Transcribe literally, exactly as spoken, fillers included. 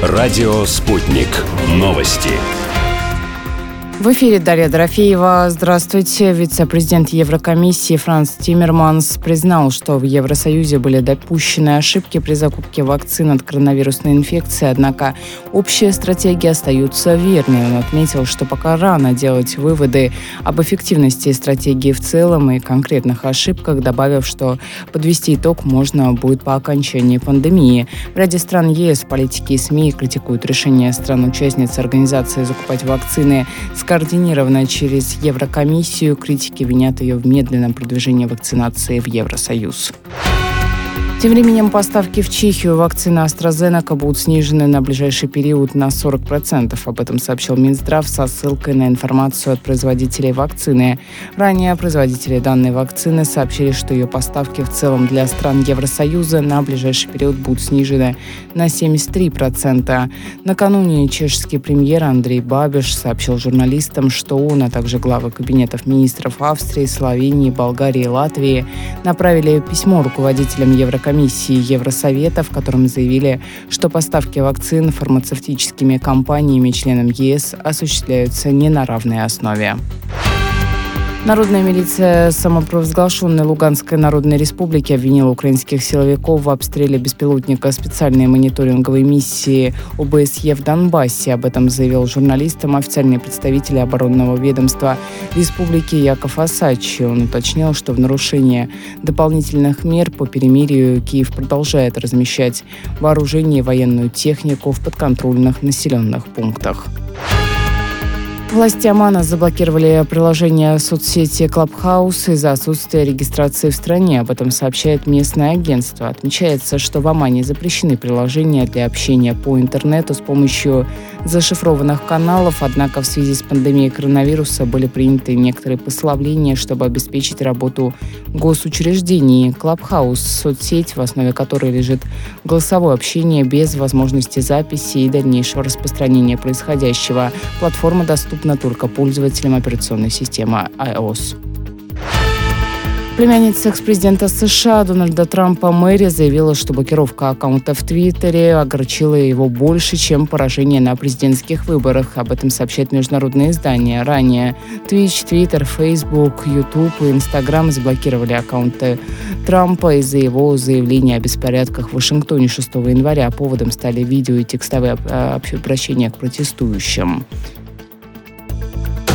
Радио «Спутник». Новости. В эфире Дарья Дорофеева. Здравствуйте. Вице-президент Еврокомиссии Франс Тиммерманс признал, что в Евросоюзе были допущены ошибки при закупке вакцин от коронавирусной инфекции, однако общая стратегия остается верной. Он отметил, что пока рано делать выводы об эффективности стратегии в целом и конкретных ошибках, добавив, что подвести итог можно будет по окончании пандемии. В ряде стран ЕС политики и СМИ критикуют решение стран-участниц организации закупать вакцины скоординированно через Еврокомиссию. Критики винят ее в медленном продвижении вакцинации в Евросоюз. Тем временем поставки в Чехию вакцины AstraZeneca будут снижены на ближайший период на сорок процентов. Об этом сообщил Минздрав со ссылкой на информацию от производителей вакцины. Ранее производители данной вакцины сообщили, что ее поставки в целом для стран Евросоюза на ближайший период будут снижены на семьдесят три процента. Накануне чешский премьер Андрей Бабиш сообщил журналистам, что он, а также главы кабинетов министров Австрии, Словении, Болгарии и Латвии направили письмо руководителям Еврокомиссии Комиссии Евросовета, в котором заявили, что поставки вакцин фармацевтическими компаниями, членам ЕС, осуществляются не на равной основе. Народная милиция самопровозглашенной Луганской Народной Республики обвинила украинских силовиков в обстреле беспилотника специальной мониторинговой миссии ОБСЕ в Донбассе. Об этом заявил журналистам официальный представитель оборонного ведомства Республики Яков Асачи. Он уточнил, что в нарушение дополнительных мер по перемирию Киев продолжает размещать вооружение и военную технику в подконтрольных населенных пунктах. Власти Омана заблокировали приложение соцсети Clubhouse из-за отсутствия регистрации в стране. Об этом сообщает местное агентство. Отмечается, что в Омане запрещены приложения для общения по интернету с помощью зашифрованных каналов, однако в связи с пандемией коронавируса были приняты некоторые послабления, чтобы обеспечить работу госучреждений. Clubhouse – соцсеть, в основе которой лежит голосовое общение без возможности записи и дальнейшего распространения происходящего. Платформа доступна только пользователям операционной системы iOS. Племянница экс-президента США Дональда Трампа Мэри заявила, что блокировка аккаунта в Твиттере огорчила его больше, чем поражение на президентских выборах. Об этом сообщает международное издание. Ранее Twitch, Twitter, Facebook, YouTube и Instagram заблокировали аккаунты Трампа из-за его заявления о беспорядках в Вашингтоне шестого января. Поводом стали видео и текстовые обращения к протестующим.